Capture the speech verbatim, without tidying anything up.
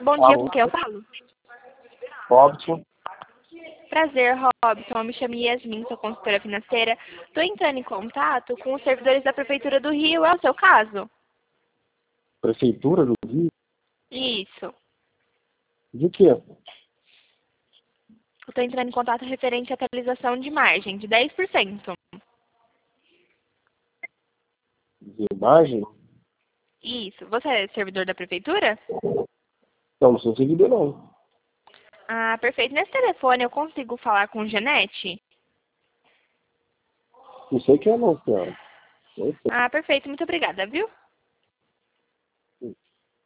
bom dia, Alô? com quem eu falo? Robson. Prazer, Robson. Eu me chamo Yasmin, sou consultora financeira. Estou entrando em contato com os servidores da Prefeitura do Rio. É o seu caso? Prefeitura do Rio? Isso. De quê? Estou entrando em contato referente à atualização de margem, de dez por cento. De imagem? Isso. Você é servidor da Prefeitura? Não, não sou seguidor, não. Ah, perfeito. Nesse telefone eu consigo falar com Janete? Não sei quem é, não, senhora. Não sei. Ah, perfeito. Muito obrigada, viu?